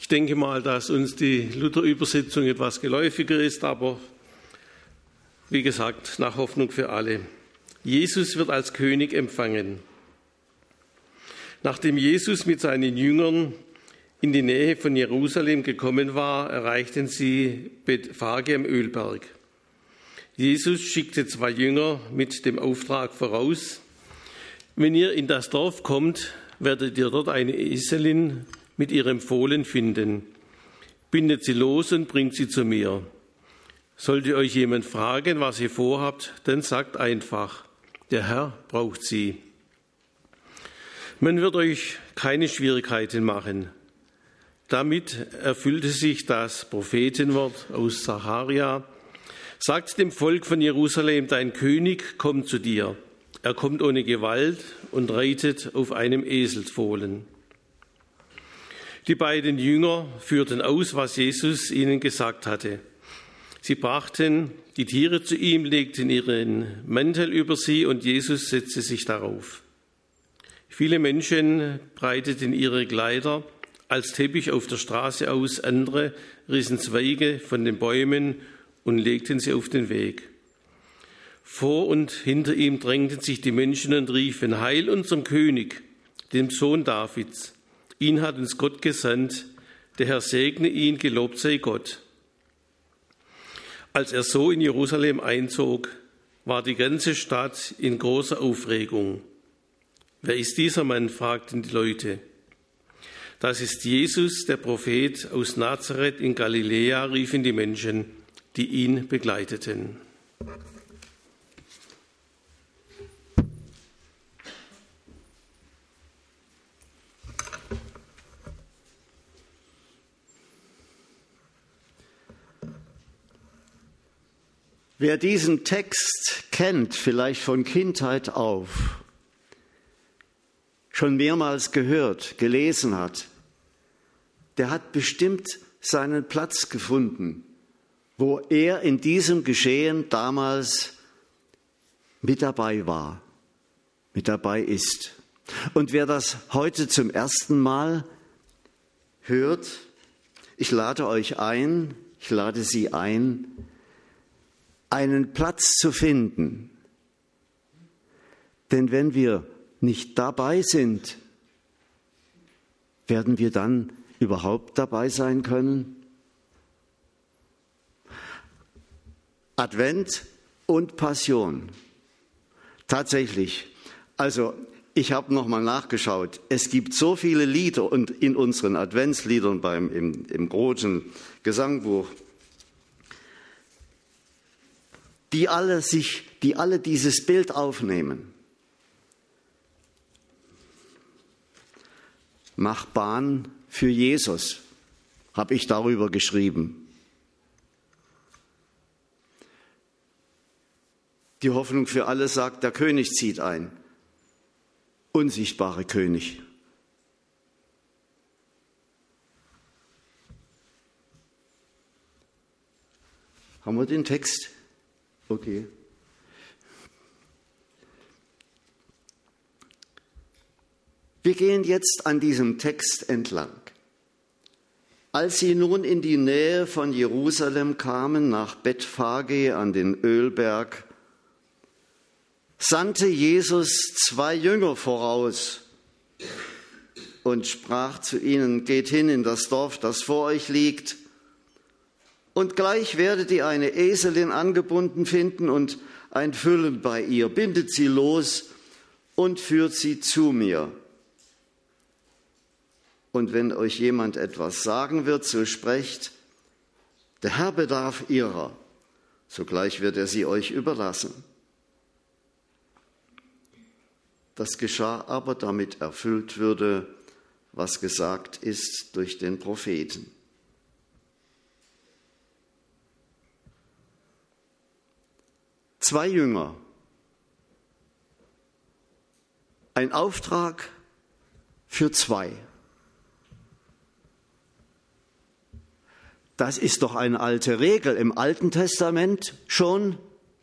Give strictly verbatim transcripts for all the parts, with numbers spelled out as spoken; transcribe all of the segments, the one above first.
denke mal, dass uns die Luther-Übersetzung etwas geläufiger ist, aber wie gesagt, nach Hoffnung für alle. Jesus wird als König empfangen. Nachdem Jesus mit seinen Jüngern in die Nähe von Jerusalem gekommen war, erreichten sie Bethphage am Ölberg. Jesus schickte zwei Jünger mit dem Auftrag voraus: Wenn ihr in das Dorf kommt, werdet ihr dort eine Eselin mit ihrem Fohlen finden. Bindet sie los und bringt sie zu mir. Sollte euch jemand fragen, was ihr vorhabt, dann sagt einfach: Der Herr braucht sie. Man wird euch keine Schwierigkeiten machen. Damit erfüllte sich das Prophetenwort aus Sacharja: Sagt dem Volk von Jerusalem, dein König kommt zu dir. Er kommt ohne Gewalt und reitet auf einem Eselsfohlen. Die beiden Jünger führten aus, was Jesus ihnen gesagt hatte. Sie brachten die Tiere zu ihm, legten ihren Mantel über sie und Jesus setzte sich darauf. Viele Menschen breiteten ihre Kleider als Teppich auf der Straße aus, andere rissen Zweige von den Bäumen und legten sie auf den Weg. Vor und hinter ihm drängten sich die Menschen und riefen: Heil unserem König, dem Sohn Davids. Ihn hat uns Gott gesandt, der Herr segne ihn, gelobt sei Gott. Als er so in Jerusalem einzog, war die ganze Stadt in großer Aufregung. Wer ist dieser Mann? Fragten die Leute. Das ist Jesus, der Prophet aus Nazareth in Galiläa, riefen die Menschen, die ihn begleiteten. Wer diesen Text kennt, vielleicht von Kindheit auf, schon mehrmals gehört, gelesen hat, der hat bestimmt seinen Platz gefunden, wo er in diesem Geschehen damals mit dabei war, mit dabei ist. Und wer das heute zum ersten Mal hört, ich lade euch ein, ich lade Sie ein, einen Platz zu finden. Denn wenn wir nicht dabei sind, werden wir dann überhaupt dabei sein können? Advent und Passion. Tatsächlich. Also ich habe nochmal nachgeschaut. Es gibt so viele Lieder und in unseren Adventsliedern beim, im, im großen Gesangbuch, die alle sich, die alle dieses Bild aufnehmen. Mach Bahn für Jesus, habe ich darüber geschrieben. Die Hoffnung für alle sagt, der König zieht ein. Unsichtbare König. Haben wir den Text? Okay. Wir gehen jetzt an diesem Text entlang. Als sie nun in die Nähe von Jerusalem kamen, nach Bethphage an den Ölberg, sandte Jesus zwei Jünger voraus und sprach zu ihnen: Geht hin in das Dorf, das vor euch liegt, und gleich werdet ihr eine Eselin angebunden finden und ein Füllen bei ihr. Bindet sie los und führt sie zu mir. Und wenn euch jemand etwas sagen wird, so sprecht: Der Herr bedarf ihrer. Sogleich wird er sie euch überlassen. Das geschah aber, damit erfüllt würde, was gesagt ist durch den Propheten. Zwei Jünger, ein Auftrag für zwei. Das ist doch eine alte Regel im Alten Testament schon.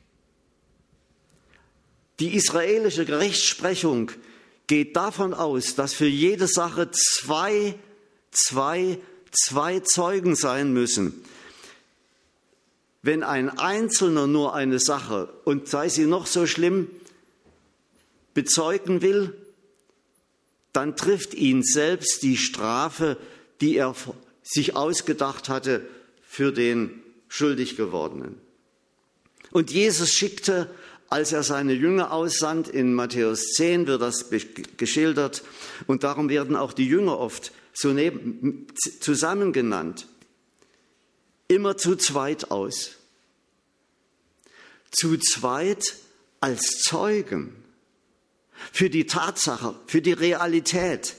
Die israelische Rechtsprechung geht davon aus, dass für jede Sache zwei, zwei zwei Zeugen sein müssen. Wenn ein Einzelner nur eine Sache, und sei sie noch so schlimm, bezeugen will, dann trifft ihn selbst die Strafe, die er sich ausgedacht hatte für den schuldig gewordenen. Und Jesus schickte, als er seine Jünger aussandt, in Matthäus zehn wird das geschildert, und darum werden auch die Jünger oft so neben, zusammen genannt, immer zu zweit aus. Zu zweit als Zeugen für die Tatsache, für die Realität.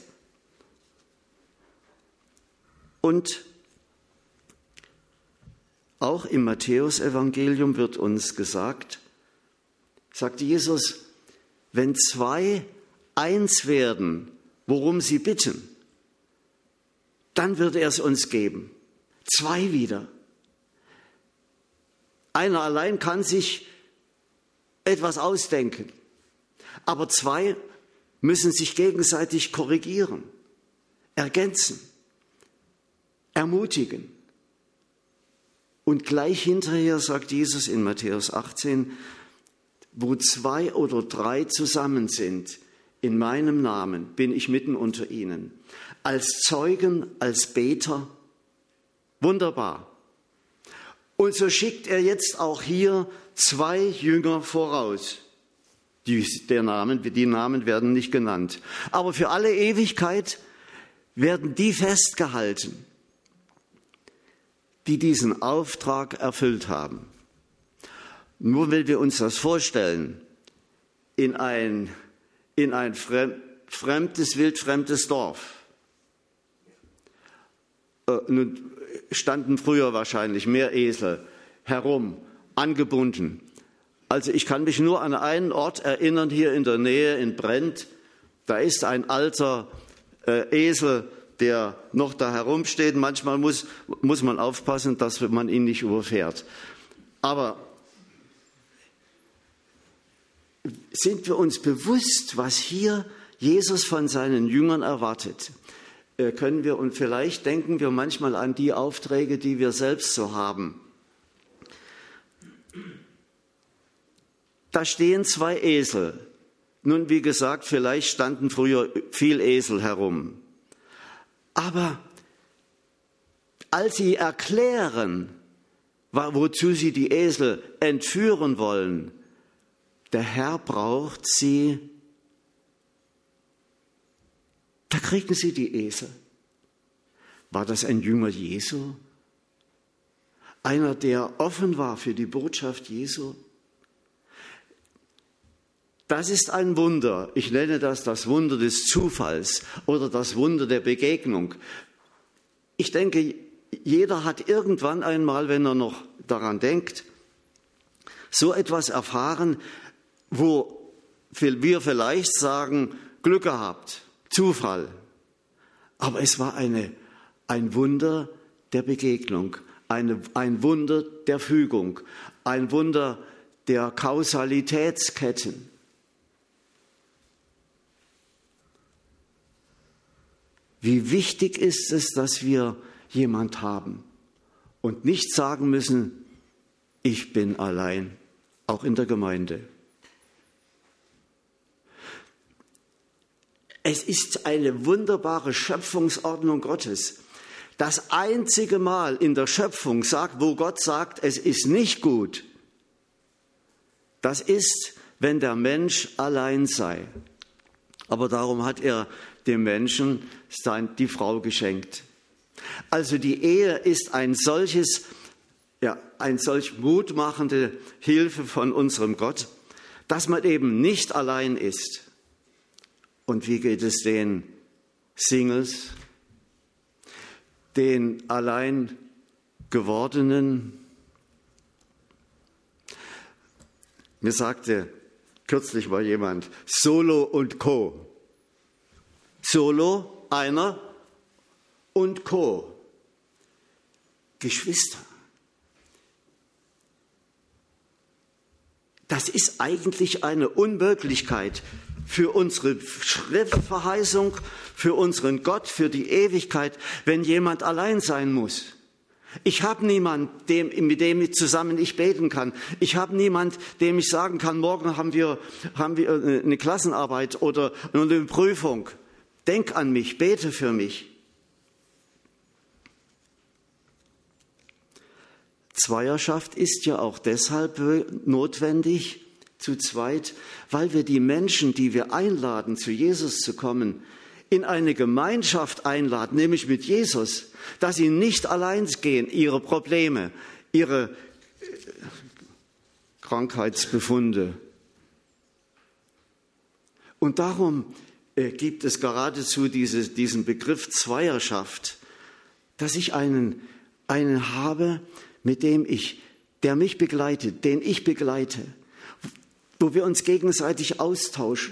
Und auch im Matthäusevangelium wird uns gesagt, sagt Jesus, wenn zwei eins werden, worum sie bitten, dann wird er es uns geben. Zwei wieder. Einer allein kann sich etwas ausdenken, aber zwei müssen sich gegenseitig korrigieren, ergänzen, ermutigen. Und gleich hinterher sagt Jesus in Matthäus achtzehn, wo zwei oder drei zusammen sind, in meinem Namen bin ich mitten unter ihnen. Als Zeugen, als Beter, wunderbar. Und so schickt er jetzt auch hier zwei Jünger voraus. Die, der Namen, die Namen werden nicht genannt. Aber für alle Ewigkeit werden die festgehalten, die diesen Auftrag erfüllt haben. Nur wenn wir uns das vorstellen, in ein, in ein fremdes, wildfremdes Dorf, äh, nun standen früher wahrscheinlich mehr Esel herum, angebunden. Also ich kann mich nur an einen Ort erinnern, hier in der Nähe in Brent, da ist ein alter äh, Esel, der noch da herumsteht. Manchmal muss, muss man aufpassen, dass man ihn nicht überfährt. Aber sind wir uns bewusst, was hier Jesus von seinen Jüngern erwartet? Äh, können wir, und vielleicht denken wir manchmal an die Aufträge, die wir selbst so haben. Da stehen zwei Esel. Nun, wie gesagt, vielleicht standen früher viel Esel herum. Aber als sie erklären, wozu sie die Esel entführen wollen, der Herr braucht sie, da kriegen sie die Esel. War das ein Jünger Jesu? Einer, der offen war für die Botschaft Jesu? Das ist ein Wunder. Ich nenne das das Wunder des Zufalls oder das Wunder der Begegnung. Ich denke, jeder hat irgendwann einmal, wenn er noch daran denkt, so etwas erfahren, wo wir vielleicht sagen, Glück gehabt, Zufall. Aber es war eine, ein Wunder der Begegnung, eine, ein Wunder der Fügung, ein Wunder der Kausalitätsketten. Wie wichtig ist es, dass wir jemand haben und nicht sagen müssen, ich bin allein, auch in der Gemeinde. Es ist eine wunderbare Schöpfungsordnung Gottes. Das einzige Mal in der Schöpfung, sagt, wo Gott sagt, es ist nicht gut, das ist, wenn der Mensch allein sei. Aber darum hat er dem Menschen die Frau geschenkt. Also die Ehe ist ein solches, ja, ein solch mutmachende Hilfe von unserem Gott, dass man eben nicht allein ist. Und wie geht es den Singles, den allein gewordenen? Mir sagte kürzlich mal jemand, Solo und Co. Solo, einer, und Co. Geschwister. Das ist eigentlich eine Unmöglichkeit für unsere Schriftverheißung, für unseren Gott, für die Ewigkeit, wenn jemand allein sein muss. Ich habe niemanden, dem, mit dem ich zusammen ich beten kann. Ich habe niemanden, dem ich sagen kann, morgen haben wir, haben wir eine Klassenarbeit oder eine Prüfung. Denk an mich, bete für mich. Zweierschaft ist ja auch deshalb notwendig, zu zweit, weil wir die Menschen, die wir einladen, zu Jesus zu kommen, in eine Gemeinschaft einladen, nämlich mit Jesus, dass sie nicht allein gehen, ihre Probleme, ihre Krankheitsbefunde. Und darum äh, gibt es geradezu diese, diesen Begriff Zweierschaft, dass ich einen, einen habe, mit dem ich, der mich begleitet, den ich begleite, wo wir uns gegenseitig austauschen.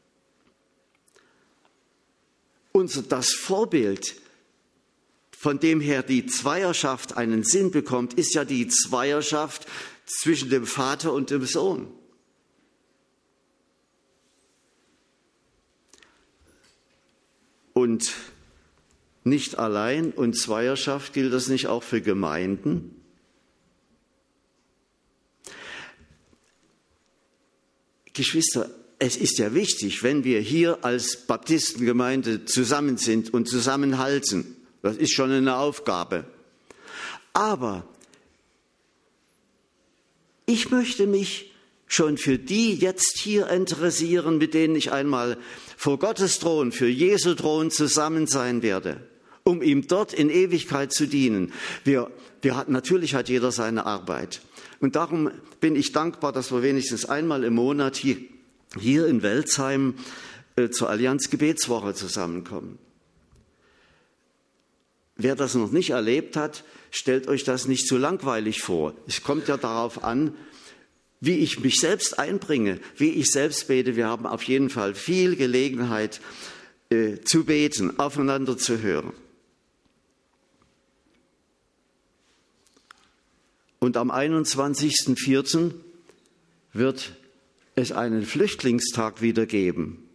Unser, das Vorbild, von dem her die Zweierschaft einen Sinn bekommt, ist ja die Zweierschaft zwischen dem Vater und dem Sohn. Und nicht allein und Zweierschaft gilt das nicht auch für Gemeinden? Geschwister, es ist ja wichtig, wenn wir hier als Baptistengemeinde zusammen sind und zusammenhalten. Das ist schon eine Aufgabe. Aber ich möchte mich schon für die jetzt hier interessieren, mit denen ich einmal vor Gottes Thron, für Jesu Thron zusammen sein werde, um ihm dort in Ewigkeit zu dienen. Wir, wir hat, natürlich hat jeder seine Arbeit. Und darum bin ich dankbar, dass wir wenigstens einmal im Monat hier, hier in Welzheim äh, zur Allianz Gebetswoche zusammenkommen. Wer das noch nicht erlebt hat, stellt euch das nicht zu langweilig vor. Es kommt ja darauf an, wie ich mich selbst einbringe, wie ich selbst bete. Wir haben auf jeden Fall viel Gelegenheit äh, zu beten, aufeinander zu hören. Und am einundzwanzigsten vierten wird es einen Flüchtlingstag wieder geben.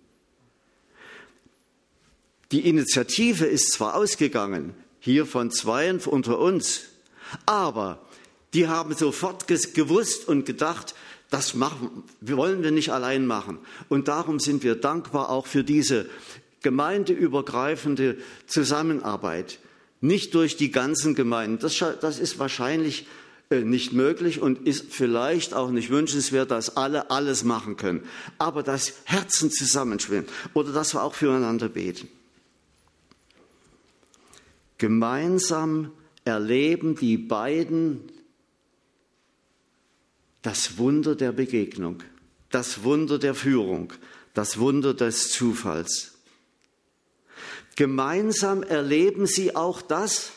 Die Initiative ist zwar ausgegangen, hier von Zweien unter uns, aber die haben sofort gewusst und gedacht, das machen, wollen wir nicht allein machen. Und darum sind wir dankbar auch für diese gemeindeübergreifende Zusammenarbeit. Nicht durch die ganzen Gemeinden. Das, das ist wahrscheinlich nicht möglich und ist vielleicht auch nicht wünschenswert, dass alle alles machen können. Aber dass Herzen zusammenschwimmen oder dass wir auch füreinander beten. Gemeinsam erleben die beiden das Wunder der Begegnung, das Wunder der Führung, das Wunder des Zufalls. Gemeinsam erleben sie auch das,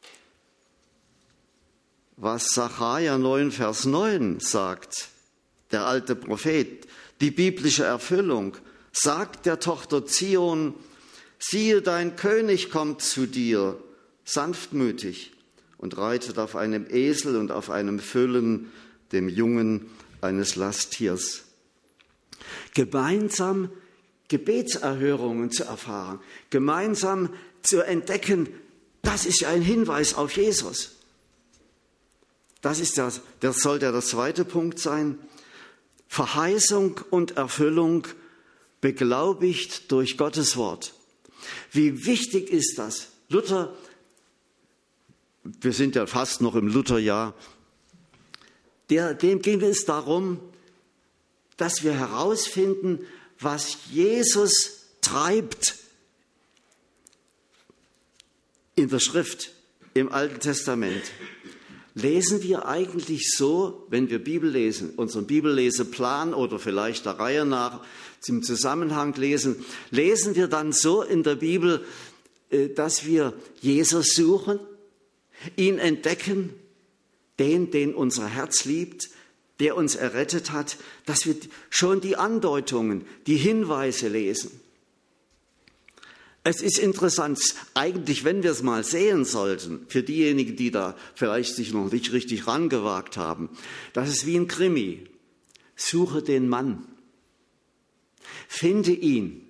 was Sacharja neun, Vers neun sagt, der alte Prophet, die biblische Erfüllung, sagt der Tochter Zion, siehe, dein König kommt zu dir, sanftmütig, und reitet auf einem Esel und auf einem Füllen, dem Jungen eines Lasttiers. Gemeinsam Gebetserhörungen zu erfahren, gemeinsam zu entdecken, das ist ja ein Hinweis auf Jesus. Das ist das, das soll ja der zweite Punkt sein. Verheißung und Erfüllung beglaubigt durch Gottes Wort. Wie wichtig ist das? Luther, wir sind ja fast noch im Lutherjahr, der, dem ging es darum, dass wir herausfinden, was Jesus treibt in der Schrift, im Alten Testament. Lesen wir eigentlich so, wenn wir Bibel lesen, unseren Bibelleseplan oder vielleicht der Reihe nach im Zusammenhang lesen, lesen wir dann so in der Bibel, dass wir Jesus suchen, ihn entdecken, den, den unser Herz liebt, der uns errettet hat, dass wir schon die Andeutungen, die Hinweise lesen. Es ist interessant, eigentlich, wenn wir es mal sehen sollten, für diejenigen, die da vielleicht sich noch nicht richtig rangewagt haben, das ist wie ein Krimi. Suche den Mann. Finde ihn.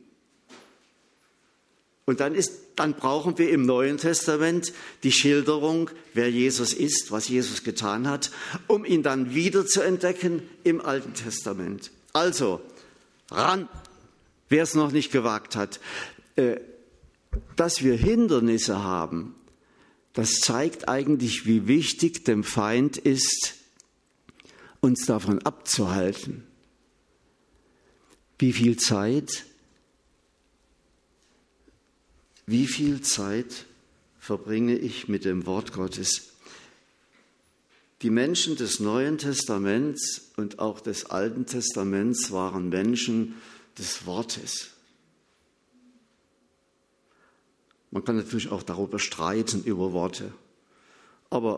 Und dann, ist, dann brauchen wir im Neuen Testament die Schilderung, wer Jesus ist, was Jesus getan hat, um ihn dann wieder zu entdecken im Alten Testament. Also, ran, wer es noch nicht gewagt hat. Äh, dass wir Hindernisse haben, das zeigt eigentlich, wie wichtig dem Feind ist, uns davon abzuhalten. Wie viel Zeit, wie viel Zeit verbringe ich mit dem Wort Gottes? Die Menschen des Neuen Testaments und auch des Alten Testaments waren Menschen des Wortes. Man kann natürlich auch darüber streiten, über Worte. Aber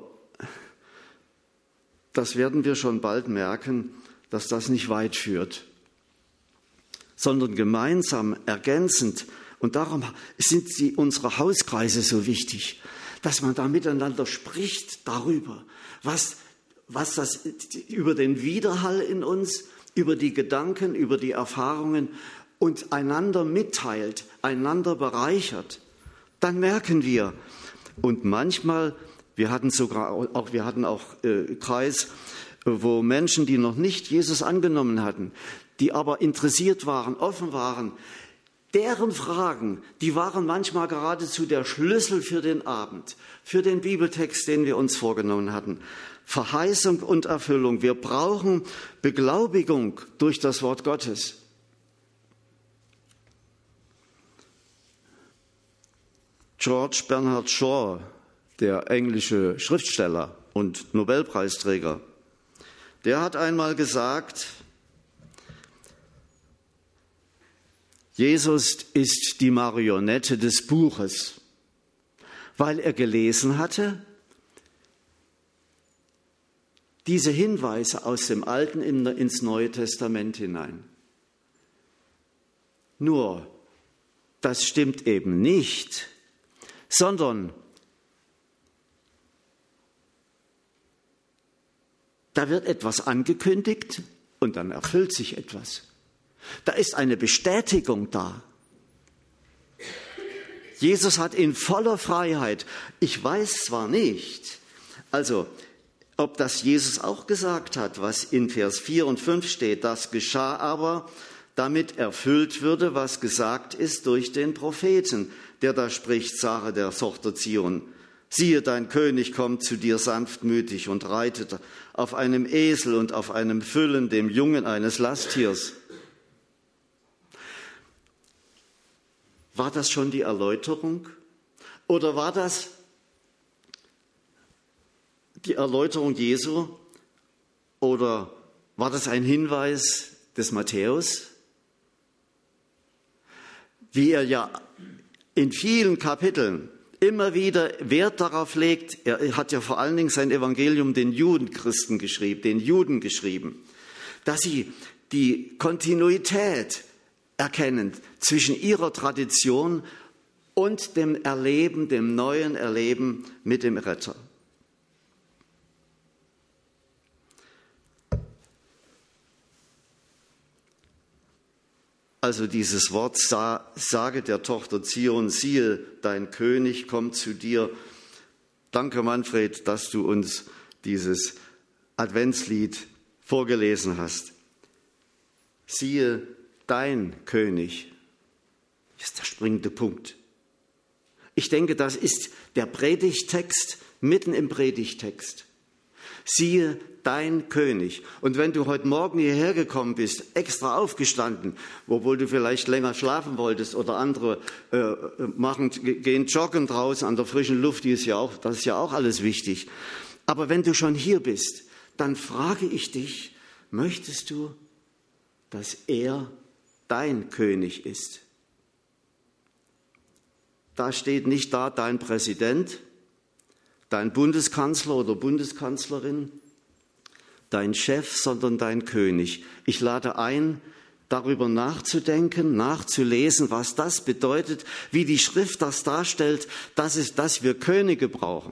das werden wir schon bald merken, dass das nicht weit führt, sondern gemeinsam, ergänzend. Und darum sind sie, unsere Hauskreise so wichtig, dass man da miteinander spricht darüber, was, was das über den Widerhall in uns, über die Gedanken, über die Erfahrungen und einander mitteilt, einander bereichert. Dann merken wir, und manchmal, wir hatten sogar auch, wir hatten auch äh, Kreis, wo Menschen, die noch nicht Jesus angenommen hatten, die aber interessiert waren, offen waren, deren Fragen, die waren manchmal geradezu der Schlüssel für den Abend, für den Bibeltext, den wir uns vorgenommen hatten. Verheißung und Erfüllung. Wir brauchen Beglaubigung durch das Wort Gottes. George Bernard Shaw, der englische Schriftsteller und Nobelpreisträger, der hat einmal gesagt, Jesus ist die Marionette des Buches, weil er gelesen hatte, diese Hinweise aus dem Alten ins Neue Testament hinein. Nur, das stimmt eben nicht, sondern da wird etwas angekündigt und dann erfüllt sich etwas. Da ist eine Bestätigung da. Jesus hat in voller Freiheit, ich weiß zwar nicht, also ob das Jesus auch gesagt hat, was in Vers vier und fünf steht, das geschah aber, damit erfüllt würde, was gesagt ist durch den Propheten, der da spricht, sage der Tochter Zion, siehe, dein König kommt zu dir sanftmütig und reitet auf einem Esel und auf einem Füllen, dem Jungen eines Lasttiers. War das schon die Erläuterung? Oder war das die Erläuterung Jesu? Oder war das ein Hinweis des Matthäus? Wie er ja in vielen Kapiteln immer wieder Wert darauf legt, er hat ja vor allen Dingen sein Evangelium den Judenchristen geschrieben, den Juden geschrieben, dass sie die Kontinuität erkennen zwischen ihrer Tradition und dem Erleben, dem neuen Erleben mit dem Retter. Also dieses Wort, sage der Tochter Zion, siehe, dein König kommt zu dir. Danke, Manfred, dass du uns dieses Adventslied vorgelesen hast. Siehe, dein König ist der springende Punkt. Ich denke, das ist der Predigttext mitten im Predigttext. Siehe, dein König. Und wenn du heute Morgen hierher gekommen bist, extra aufgestanden, obwohl du vielleicht länger schlafen wolltest oder andere äh, machen, gehen joggen draußen an der frischen Luft, die ist ja auch, das ist ja auch alles wichtig. Aber wenn du schon hier bist, dann frage ich dich, möchtest du, dass er dein König ist? Da steht nicht da dein Präsident, dein Bundeskanzler oder Bundeskanzlerin, dein Chef, sondern dein König. Ich lade ein, darüber nachzudenken, nachzulesen, was das bedeutet, wie die Schrift das darstellt, dass, es, dass wir Könige brauchen.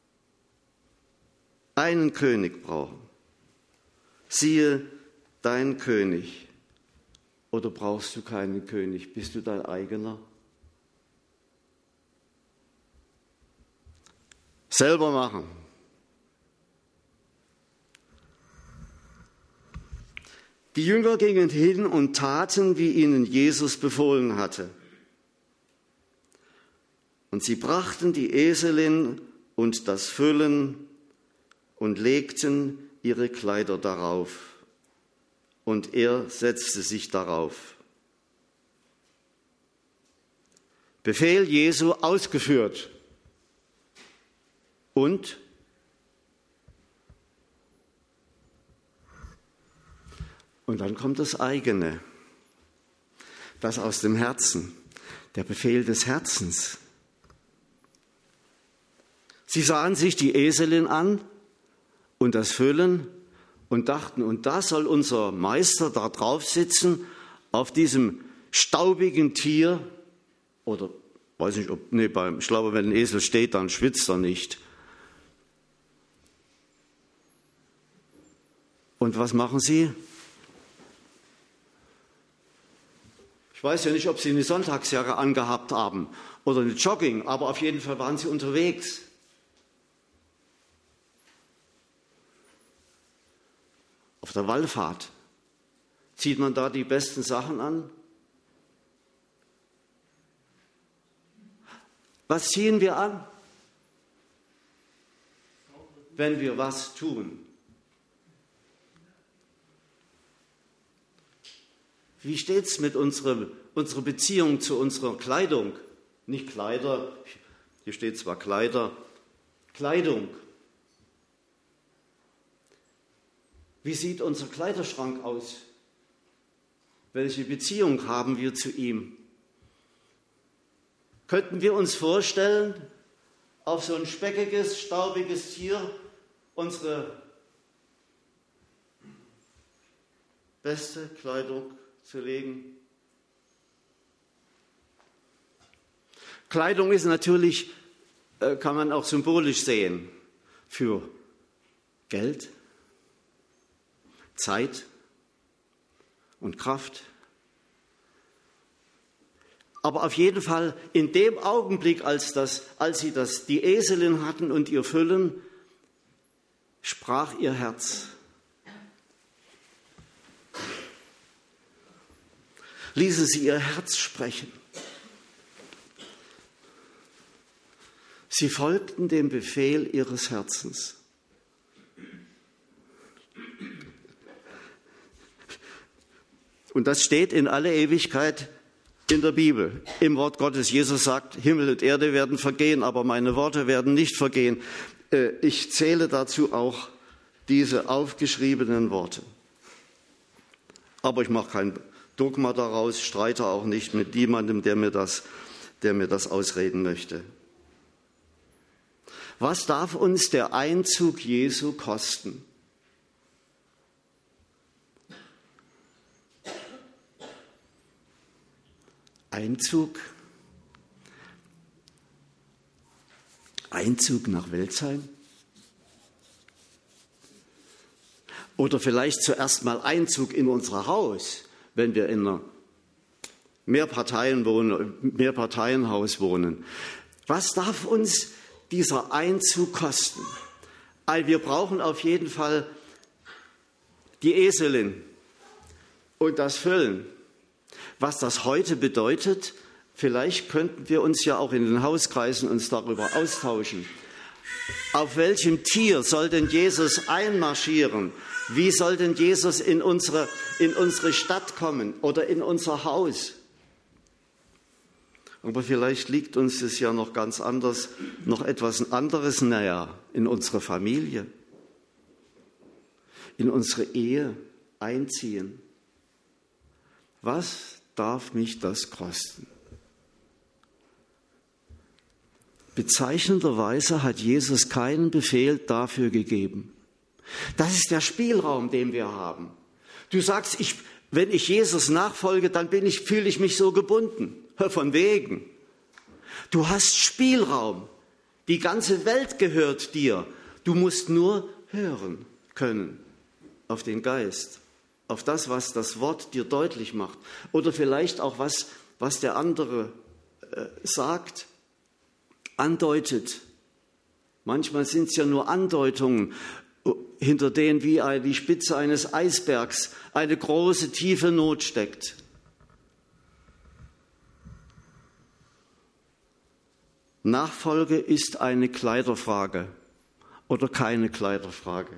Einen König brauchen. Siehe, dein König. Oder brauchst du keinen König? Bist du dein eigener? Selber machen. Die Jünger gingen hin und taten, wie ihnen Jesus befohlen hatte. Und sie brachten die Eselin und das Füllen und legten ihre Kleider darauf. Und er setzte sich darauf. Befehl Jesu ausgeführt. Und Und dann kommt das eigene, das aus dem Herzen, der Befehl des Herzens. Sie sahen sich die Eselin an und das Füllen und dachten, und da soll unser Meister da drauf sitzen, auf diesem staubigen Tier, oder weiß nicht, ob, nee, beim, ich glaube, wenn ein Esel steht, dann schwitzt er nicht. Und was machen sie? Ich weiß ja nicht, ob sie eine Sonntagsjacke angehabt haben oder eine Jogging, aber auf jeden Fall waren sie unterwegs. Auf der Wallfahrt. Zieht man da die besten Sachen an? Was ziehen wir an, wenn wir was tun? Wie steht es mit unserer, unserer Beziehung zu unserer Kleidung? Nicht Kleider, hier steht zwar Kleider, Kleidung. Wie sieht unser Kleiderschrank aus? Welche Beziehung haben wir zu ihm? Könnten wir uns vorstellen, auf so ein speckiges, staubiges Tier unsere beste Kleidung zu legen? Kleidung ist natürlich, kann man auch symbolisch sehen, für Geld, Zeit und Kraft. Aber auf jeden Fall in dem Augenblick, als, das, als sie das, die Eselin hatten und ihr Füllen, sprach ihr Herz. Ließen sie ihr Herz sprechen. Sie folgten dem Befehl ihres Herzens. Und das steht in aller Ewigkeit in der Bibel, im Wort Gottes. Jesus sagt, Himmel und Erde werden vergehen, aber meine Worte werden nicht vergehen. Ich zähle dazu auch diese aufgeschriebenen Worte. Aber ich mache kein Dogma daraus, streite auch nicht mit jemandem, der mir das, der mir das ausreden möchte. Was darf uns der Einzug Jesu kosten? Einzug, Einzug nach Welzheim? Oder vielleicht zuerst mal Einzug in unser Haus, wenn wir in einer Mehrparteien wohnen, Mehrparteienhaus wohnen. Was darf uns dieser Einzug kosten? Also wir brauchen auf jeden Fall die Eselin und das Füllen. Was das heute bedeutet, vielleicht könnten wir uns ja auch in den Hauskreisen uns darüber austauschen. Auf welchem Tier soll denn Jesus einmarschieren? Wie soll denn Jesus in unsere, in unsere Stadt kommen oder in unser Haus? Aber vielleicht liegt uns das ja noch ganz anders, noch etwas anderes näher, in unsere Familie, in unsere Ehe einziehen. Was darf mich das kosten? Bezeichnenderweise hat Jesus keinen Befehl dafür gegeben. Das ist der Spielraum, den wir haben. Du sagst, ich, wenn ich Jesus nachfolge, dann bin ich, fühle ich mich so gebunden. Von wegen. Du hast Spielraum. Die ganze Welt gehört dir. Du musst nur hören können auf den Geist. auf das, was das Wort dir deutlich macht oder vielleicht auch was, was der andere äh, sagt, andeutet. Manchmal sind es ja nur Andeutungen, hinter denen wie die Spitze eines Eisbergs eine große, tiefe Not steckt. Nachfolge ist eine Kleiderfrage oder keine Kleiderfrage.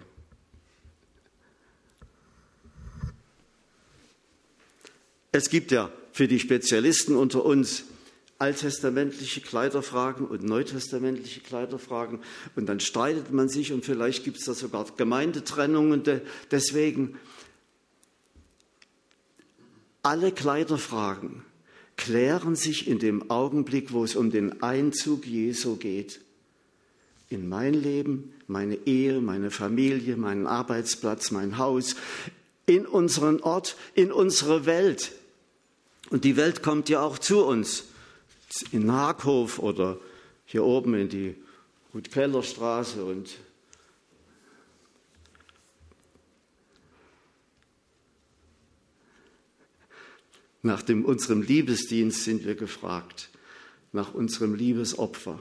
Es gibt ja für die Spezialisten unter uns alttestamentliche Kleiderfragen und neutestamentliche Kleiderfragen. Und dann streitet man sich und vielleicht gibt es da sogar Gemeindetrennungen. Deswegen, alle Kleiderfragen klären sich in dem Augenblick, wo es um den Einzug Jesu geht. In mein Leben, meine Ehe, meine Familie, meinen Arbeitsplatz, mein Haus, in unseren Ort, in unsere Welt. Und die Welt kommt ja auch zu uns. In Haghof oder hier oben in die Ruth-Keller-Straße und nach dem, unserem Liebesdienst sind wir gefragt, nach unserem Liebesopfer.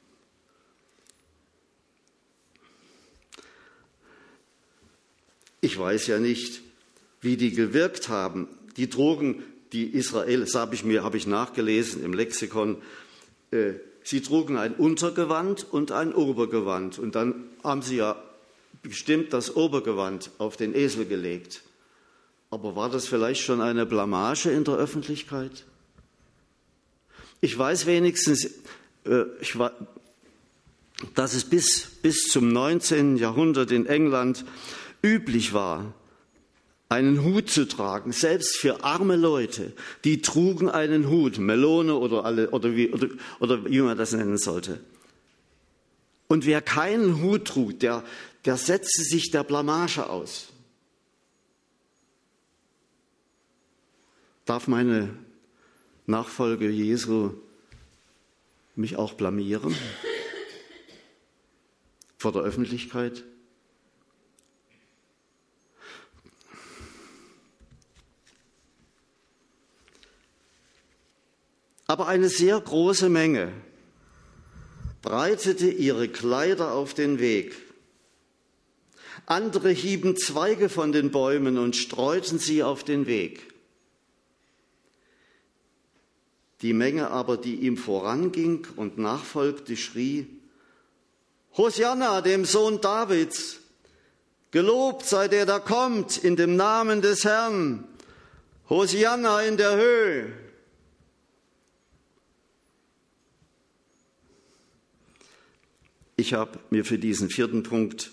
Ich weiß ja nicht, wie die gewirkt haben. Die Drogen, die Israel, das habe ich mir, habe ich nachgelesen im Lexikon, äh, sie trugen ein Untergewand und ein Obergewand. Und dann haben sie ja bestimmt das Obergewand auf den Esel gelegt. Aber war das vielleicht schon eine Blamage in der Öffentlichkeit? Ich weiß wenigstens, äh, ich war, dass es bis, bis zum neunzehnten Jahrhundert in England üblich war, einen Hut zu tragen, selbst für arme Leute, die trugen einen Hut, Melone oder, alle, oder, wie, oder, oder wie man das nennen sollte. Und wer keinen Hut trug, der, der setzte sich der Blamage aus. Darf meine Nachfolge Jesu mich auch blamieren vor der Öffentlichkeit? Aber eine sehr große Menge breitete ihre Kleider auf den Weg. Andere hieben Zweige von den Bäumen und streuten sie auf den Weg. Die Menge aber, die ihm voranging und nachfolgte, schrie: Hosianna, dem Sohn Davids, gelobt sei der, der kommt, in dem Namen des Herrn. Hosianna in der Höhe. Ich habe mir für diesen vierten Punkt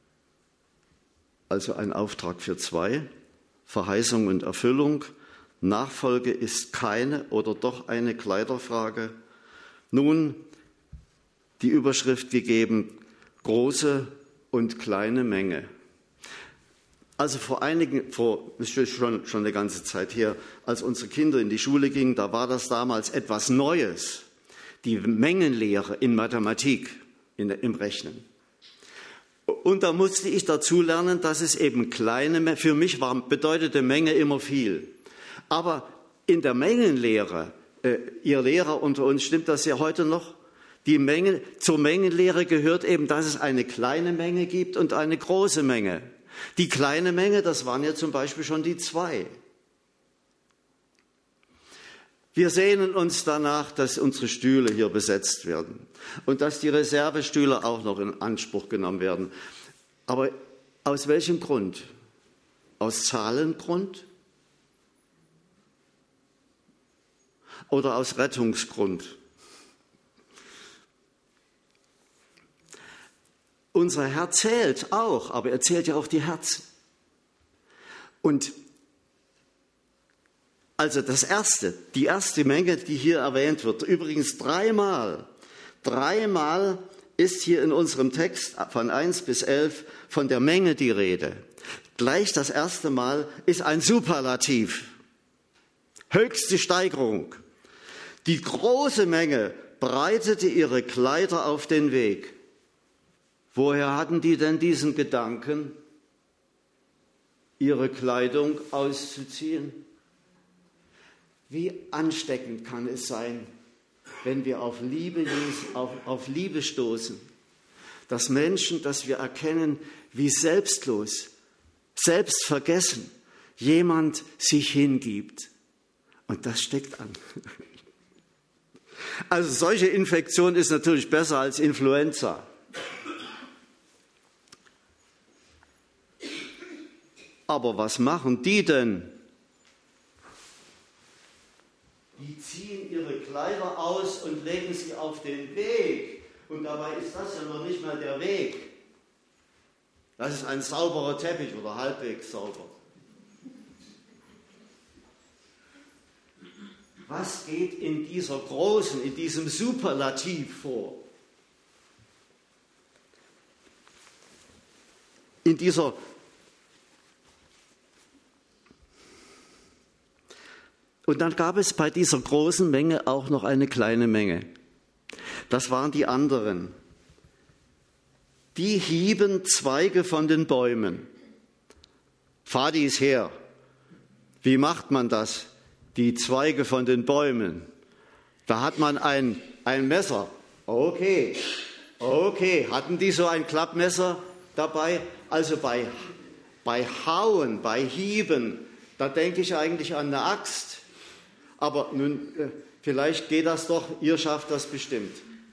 also einen Auftrag für zwei, Verheißung und Erfüllung. Nachfolge ist keine oder doch eine Kleiderfrage. Nun die Überschrift gegeben, große und kleine Menge. Also vor einigen, vor schon, schon eine ganze Zeit her, als unsere Kinder in die Schule gingen, da war das damals etwas Neues, die Mengenlehre in Mathematik. In, im Rechnen. Und da musste ich dazu lernen, dass es eben kleine, für mich war, bedeutete Menge immer viel. Aber in der Mengenlehre, äh, ihr Lehrer unter uns, stimmt das ja heute noch? Die Menge, zur Mengenlehre gehört eben, dass es eine kleine Menge gibt und eine große Menge. Die kleine Menge, das waren ja zum Beispiel schon die zwei. Wir sehnen uns danach, dass unsere Stühle hier besetzt werden und dass die Reservestühle auch noch in Anspruch genommen werden. Aber aus welchem Grund? Aus Zahlengrund? Oder aus Rettungsgrund? Unser Herr zählt auch, aber er zählt ja auch die Herzen. Und also das erste, die erste Menge, die hier erwähnt wird, übrigens dreimal, dreimal ist hier in unserem Text von eins bis elf von der Menge die Rede. Gleich das erste Mal ist ein Superlativ, höchste Steigerung. Die große Menge breitete ihre Kleider auf den Weg. Woher hatten die denn diesen Gedanken? ihre Kleidung auszuziehen? Wie ansteckend kann es sein, wenn wir auf Liebe, auf, auf Liebe stoßen, dass Menschen, dass wir erkennen, wie selbstlos, selbstvergessen jemand sich hingibt. Und das steckt an. Also solche Infektion ist natürlich besser als Influenza. Aber was machen die denn? Die ziehen ihre Kleider aus und legen sie auf den Weg. Und dabei ist das ja noch nicht mal der Weg. Das ist ein sauberer Teppich oder halbwegs sauber. Was geht in dieser großen, in diesem Superlativ vor? In dieser Und dann gab es bei dieser großen Menge auch noch eine kleine Menge. Das waren die anderen. Die hieben Zweige von den Bäumen. Fadis her. Wie macht man das? Die Zweige von den Bäumen. Da hat man ein, ein Messer. Okay, okay. Hatten die so ein Klappmesser dabei? Also bei, bei Hauen, bei Hieben, da denke ich eigentlich an eine Axt. Aber nun, vielleicht geht das doch, ihr schafft das bestimmt.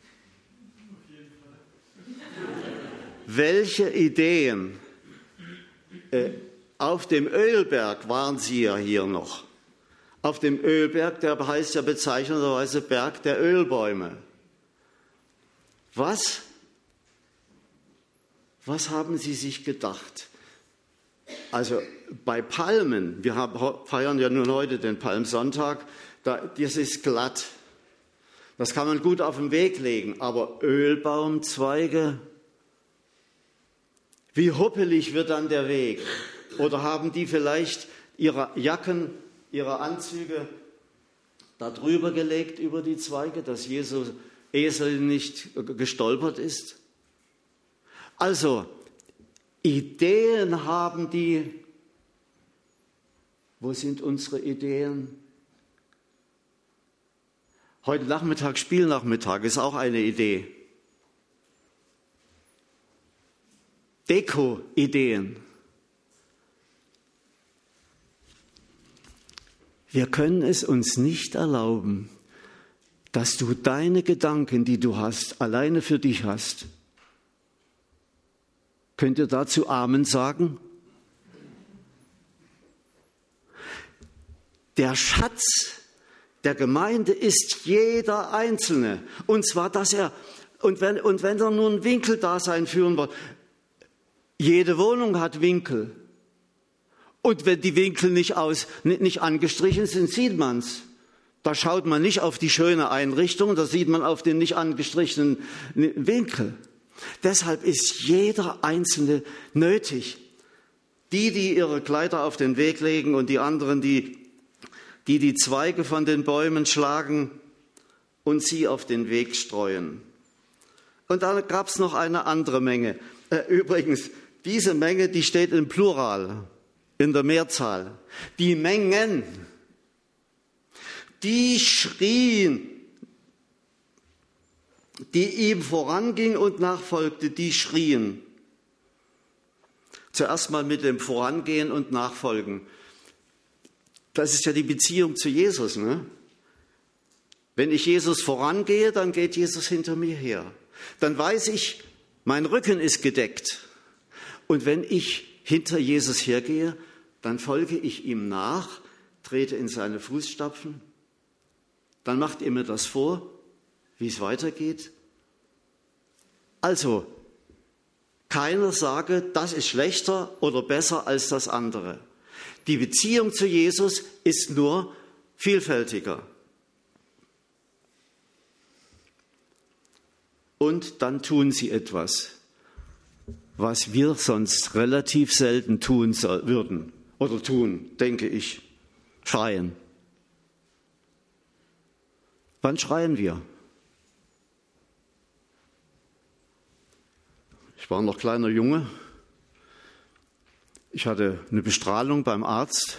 Welche Ideen? Äh, auf dem Ölberg waren sie ja hier noch. Auf dem Ölberg, der heißt ja bezeichnenderweise Berg der Ölbäume. Was? Was haben sie sich gedacht? Also bei Palmen, wir haben, feiern ja nun heute den Palmsonntag, da, das ist glatt. Das kann man gut auf den Weg legen, aber Ölbaumzweige, wie huppelig wird dann der Weg? Oder haben die vielleicht ihre Jacken, ihre Anzüge da drüber gelegt über die Zweige, dass Jesu Esel nicht gestolpert ist? Also, Ideen haben die. Wo sind unsere Ideen? Heute Nachmittag, Spielnachmittag, ist auch eine Idee. Deko-Ideen. Wir können es uns nicht erlauben, dass du deine Gedanken, die du hast, alleine für dich hast. Könnt ihr dazu Amen sagen? Der Schatz der Gemeinde ist jeder Einzelne. Und zwar, dass er, und wenn, und wenn er nur ein Winkeldasein führen will, jede Wohnung hat Winkel. Und wenn die Winkel nicht, aus, nicht angestrichen sind, sieht man es. Da schaut man nicht auf die schöne Einrichtung, da sieht man auf den nicht angestrichenen Winkel. Deshalb ist jeder Einzelne nötig. Die, die ihre Kleider auf den Weg legen und die anderen, die die, die Zweige von den Bäumen schlagen und sie auf den Weg streuen. Und dann gab es noch eine andere Menge. Äh, übrigens, diese Menge, die steht im Plural, in der Mehrzahl. Die Mengen, die schrien, die ihm voranging und nachfolgte, die schrien. Zuerst mal mit dem Vorangehen und Nachfolgen. Das ist ja die Beziehung zu Jesus, ne? Wenn ich Jesus vorangehe, dann geht Jesus hinter mir her. Dann weiß ich, mein Rücken ist gedeckt. Und wenn ich hinter Jesus hergehe, dann folge ich ihm nach, trete in seine Fußstapfen. Dann macht er mir das vor, wie es weitergeht. Also, keiner sage, das ist schlechter oder besser als das andere. Die Beziehung zu Jesus ist nur vielfältiger. Und dann tun sie etwas, was wir sonst relativ selten tun soll, würden oder tun, denke ich, schreien. Wann schreien wir? Ich war noch kleiner Junge. Ich hatte eine Bestrahlung beim Arzt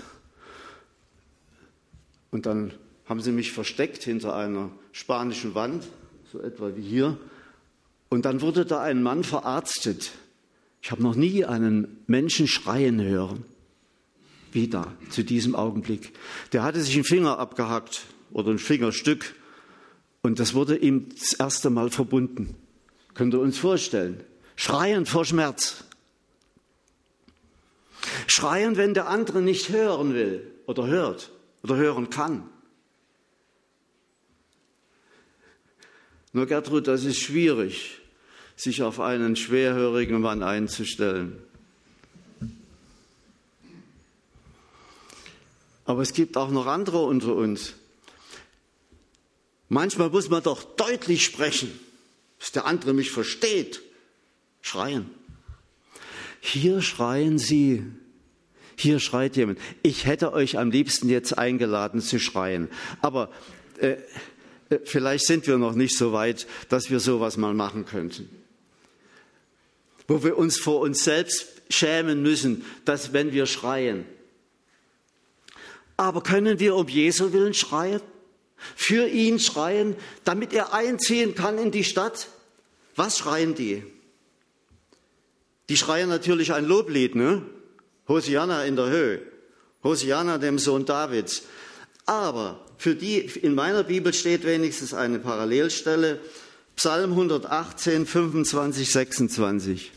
und dann haben sie mich versteckt hinter einer spanischen Wand, so etwa wie hier. Und dann wurde da ein Mann verarztet. Ich habe noch nie einen Menschen schreien hören, wie da, zu diesem Augenblick. Der hatte sich einen Finger abgehackt oder ein Fingerstück und das wurde ihm das erste Mal verbunden. Könnt ihr uns vorstellen? Schreien vor Schmerz. Schreien, wenn der andere nicht hören will oder hört oder hören kann. Nur Gertrud, das ist schwierig, sich auf einen schwerhörigen Mann einzustellen. Aber es gibt auch noch andere unter uns. Manchmal muss man doch deutlich sprechen, dass der andere mich versteht. Schreien. Hier schreien Sie. Hier schreit jemand. Ich hätte euch am liebsten jetzt eingeladen zu schreien. Aber äh, vielleicht sind wir noch nicht so weit, dass wir sowas mal machen könnten. Wo wir uns vor uns selbst schämen müssen, dass wenn wir schreien. Aber können wir um Jesu willen schreien? Für ihn schreien, damit er einziehen kann in die Stadt? Was schreien die? Die schreien natürlich ein Loblied, ne? Hosianna in der Höhe. Hosianna dem Sohn Davids. Aber für die, in meiner Bibel steht wenigstens eine Parallelstelle, Psalm hundertachtzehn, fünfundzwanzig, sechsundzwanzig.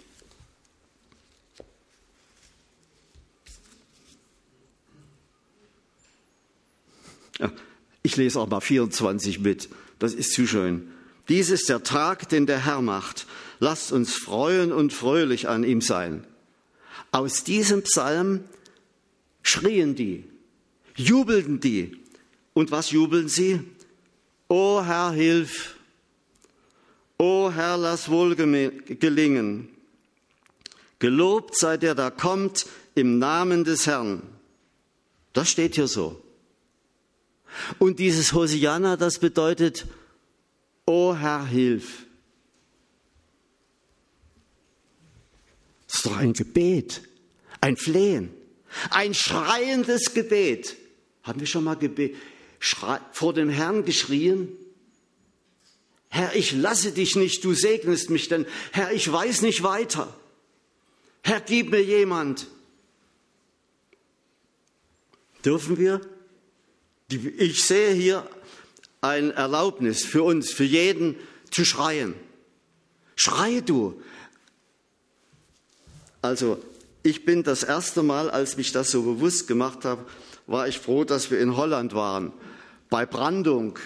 Ja, ich lese auch mal vierundzwanzig mit, das ist zu schön. Dies ist der Tag, den der Herr macht. Lasst uns freuen und fröhlich an ihm sein. Aus diesem Psalm schrien die, jubelten die. Und was jubeln sie? O Herr, hilf! O Herr, lass wohl gelingen! Gelobt sei der, der kommt im Namen des Herrn. Das steht hier so. Und dieses Hosianna, das bedeutet, O Herr, hilf! Das ist doch ein Gebet, ein Flehen, ein schreiendes Gebet. Haben wir schon mal Gebet, schrei, vor dem Herrn geschrien? Herr, ich lasse dich nicht, du segnest mich, denn Herr, ich weiß nicht weiter. Herr, gib mir jemand. Dürfen wir? Ich sehe hier ein Erlaubnis für uns, für jeden zu schreien. Schreie du. Also ich bin das erste Mal, als mich das so bewusst gemacht habe, war ich froh, dass wir in Holland waren, bei Brandung.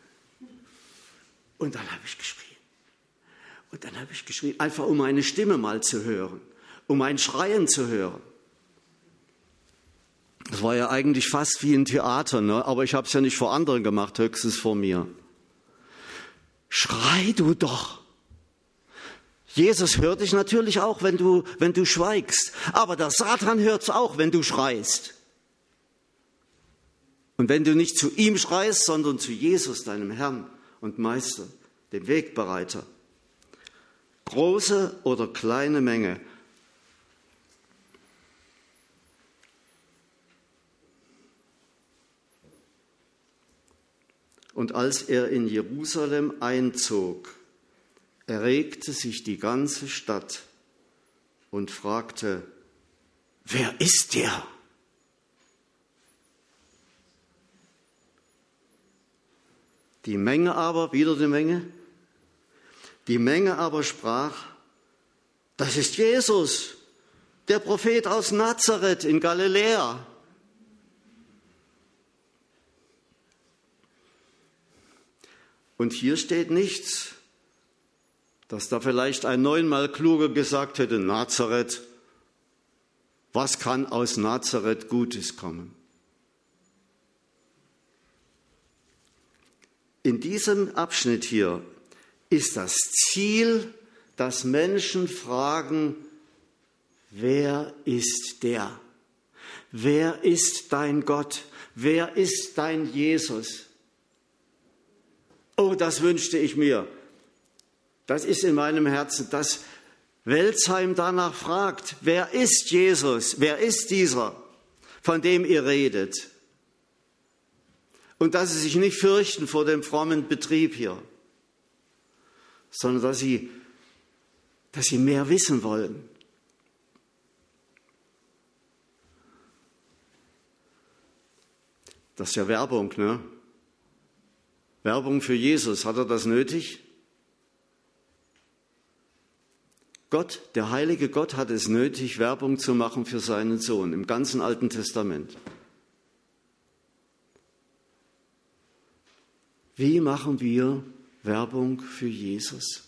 Und dann habe ich geschrien. Und dann habe ich geschrien, einfach um meine Stimme mal zu hören, um mein Schreien zu hören. Das war ja eigentlich fast wie ein Theater, ne? Aber ich habe es ja nicht vor anderen gemacht, höchstens vor mir. Schrei du doch. Jesus hört dich natürlich auch, wenn du, wenn du schweigst. Aber der Satan hört es auch, wenn du schreist. Und wenn du nicht zu ihm schreist, sondern zu Jesus, deinem Herrn und Meister, dem Wegbereiter. Große oder kleine Menge. Und als er in Jerusalem einzog, erregte sich die ganze Stadt und fragte, wer ist der? Die Menge aber, wieder die Menge, die Menge aber sprach, das ist Jesus, der Prophet aus Nazareth in Galiläa. Und hier steht nichts, dass da vielleicht ein neunmal Kluger gesagt hätte, Nazareth, was kann aus Nazareth Gutes kommen? In diesem Abschnitt hier ist das Ziel, dass Menschen fragen, wer ist der? Wer ist dein Gott? Wer ist dein Jesus? Oh, das wünschte ich mir. Das ist in meinem Herzen, dass Welzheim danach fragt, wer ist Jesus, wer ist dieser, von dem ihr redet? Und dass sie sich nicht fürchten vor dem frommen Betrieb hier, sondern dass sie, dass sie mehr wissen wollen. Das ist ja Werbung, ne? Werbung für Jesus, hat er das nötig? Gott, der heilige Gott, hat es nötig, Werbung zu machen für seinen Sohn im ganzen Alten Testament. Wie machen wir Werbung für Jesus?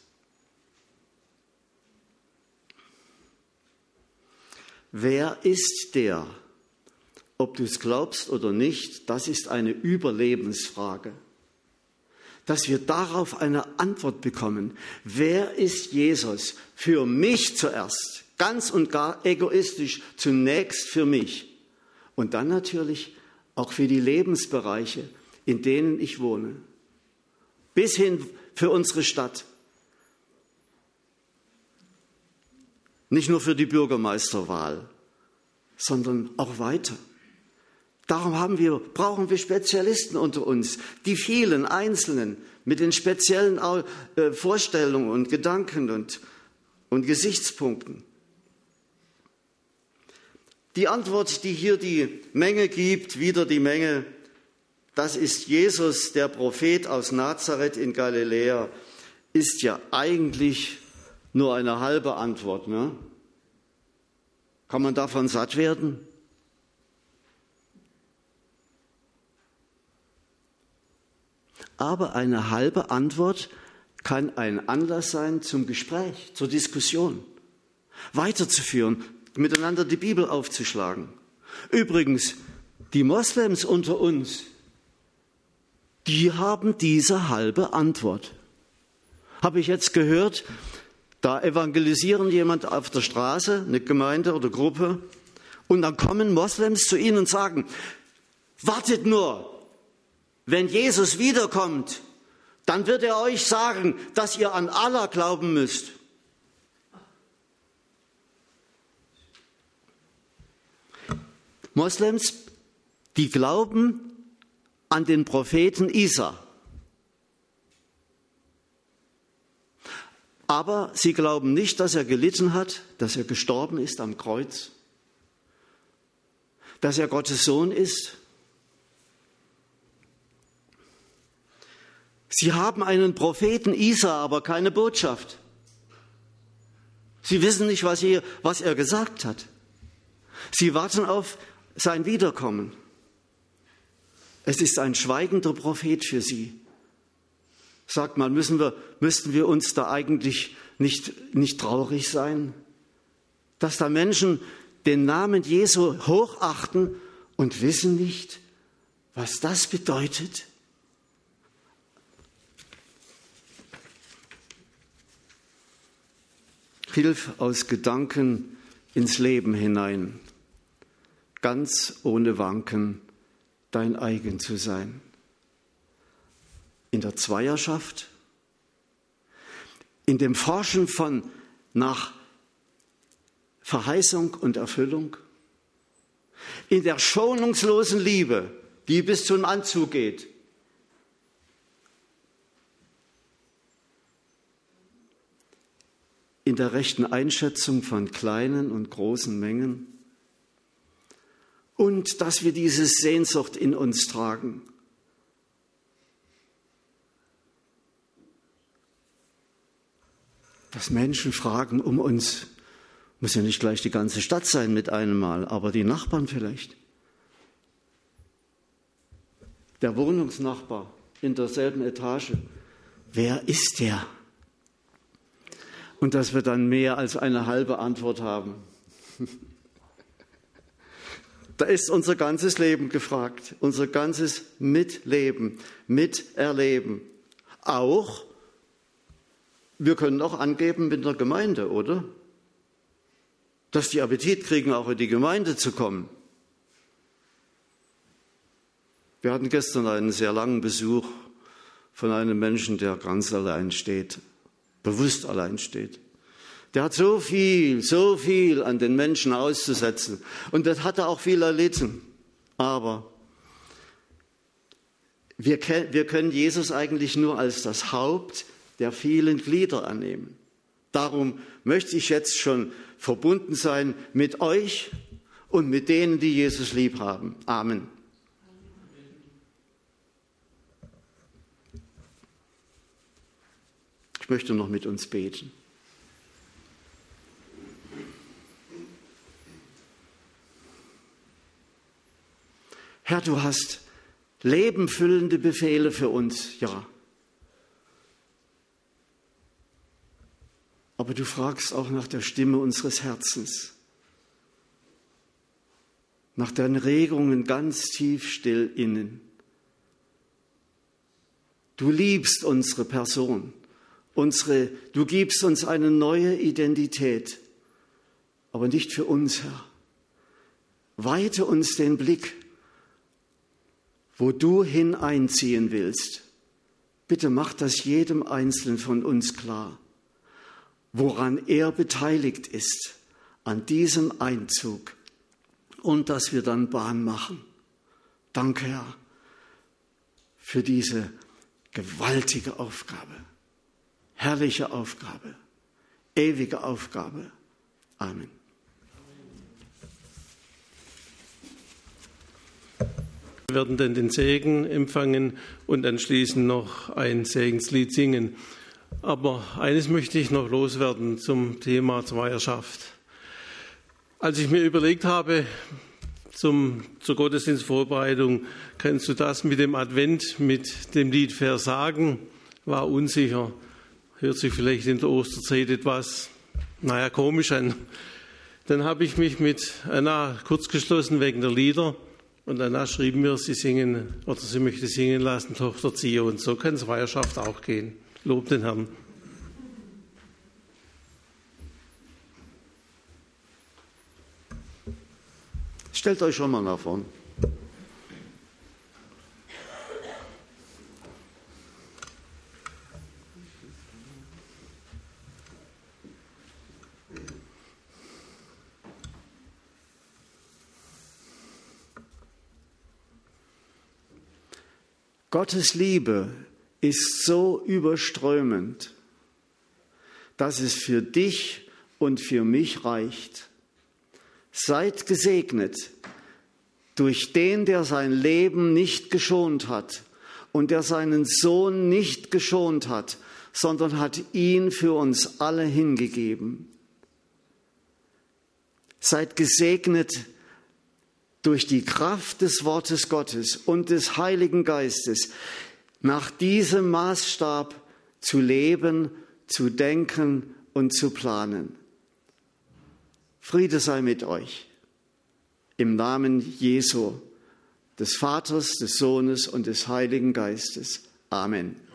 Wer ist der? Ob du es glaubst oder nicht, das ist eine Überlebensfrage. Dass wir darauf eine Antwort bekommen. Wer ist Jesus? Für mich zuerst, ganz und gar egoistisch, zunächst für mich. Und dann natürlich auch für die Lebensbereiche, in denen ich wohne. Bis hin für unsere Stadt. Nicht nur für die Bürgermeisterwahl, sondern auch weiter. Darum haben wir, brauchen wir Spezialisten unter uns, die vielen Einzelnen mit den speziellen Vorstellungen und Gedanken und, und Gesichtspunkten. Die Antwort, die hier die Menge gibt, wieder die Menge, das ist Jesus, der Prophet aus Nazareth in Galiläa, ist ja eigentlich nur eine halbe Antwort. Ne? Kann man davon satt werden? Aber eine halbe Antwort kann ein Anlass sein zum Gespräch, zur Diskussion, weiterzuführen, miteinander die Bibel aufzuschlagen. Übrigens, die Moslems unter uns, die haben diese halbe Antwort. Habe ich jetzt gehört, da evangelisieren jemand auf der Straße, eine Gemeinde oder Gruppe, und dann kommen Moslems zu ihnen und sagen, wartet nur, wenn Jesus wiederkommt, dann wird er euch sagen, dass ihr an Allah glauben müsst. Moslems, die glauben an den Propheten Isa. Aber sie glauben nicht, dass er gelitten hat, dass er gestorben ist am Kreuz, dass er Gottes Sohn ist. Sie haben einen Propheten Isa, aber keine Botschaft. Sie wissen nicht, was er, was er gesagt hat. Sie warten auf sein Wiederkommen. Es ist ein schweigender Prophet für sie. Sagt mal, müssen wir, müssten wir uns da eigentlich nicht, nicht traurig sein, dass da Menschen den Namen Jesu hochachten und wissen nicht, was das bedeutet? Hilf aus Gedanken ins Leben hinein, ganz ohne Wanken dein eigen zu sein. In der Zweierschaft, in dem Forschen von nach Verheißung und Erfüllung, in der schonungslosen Liebe, die bis zum Anzug geht. In der rechten Einschätzung von kleinen und großen Mengen und dass wir diese Sehnsucht in uns tragen. Dass Menschen fragen um uns, muss ja nicht gleich die ganze Stadt sein mit einem Mal, aber die Nachbarn vielleicht. Der Wohnungsnachbar in derselben Etage, wer ist der? Und dass wir dann mehr als eine halbe Antwort haben. Da ist unser ganzes Leben gefragt, unser ganzes Mitleben, Miterleben. Auch, wir können auch angeben mit einer Gemeinde, oder? Dass die Appetit kriegen, auch in die Gemeinde zu kommen. Wir hatten gestern einen sehr langen Besuch von einem Menschen, der ganz allein steht, bewusst allein steht. Der hat so viel, so viel an den Menschen auszusetzen. Und das hat er auch viel erlitten. Aber wir, wir können Jesus eigentlich nur als das Haupt der vielen Glieder annehmen. Darum möchte ich jetzt schon verbunden sein mit euch und mit denen, die Jesus lieb haben. Amen. Ich möchte noch mit uns beten. Herr, du hast lebenfüllende Befehle für uns, ja. Aber du fragst auch nach der Stimme unseres Herzens, nach deinen Regungen ganz tief still innen. Du liebst unsere Person, unsere, du gibst uns eine neue Identität, aber nicht für uns, Herr. Weite uns den Blick, wo du hineinziehen willst. Bitte mach das jedem Einzelnen von uns klar, woran er beteiligt ist, an diesem Einzug, und dass wir dann Bahn machen. Danke, Herr, für diese gewaltige Aufgabe, herrliche Aufgabe, ewige Aufgabe. Amen. Wir werden dann den Segen empfangen und anschließend noch ein Segenslied singen. Aber eines möchte ich noch loswerden zum Thema Zweierschaft. Als ich mir überlegt habe, zum, zur Gottesdienstvorbereitung, kannst du das mit dem Advent, mit dem Lied versagen, war unsicher. Hört sich vielleicht in der Osterzeit etwas, naja, komisch an. Dann habe ich mich mit Anna kurzgeschlossen wegen der Lieder. Und Anna schrieb mir, sie singen, oder sie möchte singen lassen, Tochter Zion. So kann Zweierschaft auch gehen. Lob den Herrn. Stellt euch schon mal nach vorn. Gottes Liebe ist so überströmend, dass es für dich und für mich reicht. Seid gesegnet durch den, der sein Leben nicht geschont hat und der seinen Sohn nicht geschont hat, sondern hat ihn für uns alle hingegeben. Seid gesegnet durch die Kraft des Wortes Gottes und des Heiligen Geistes, nach diesem Maßstab zu leben, zu denken und zu planen. Friede sei mit euch. Im Namen Jesu, des Vaters, des Sohnes und des Heiligen Geistes. Amen.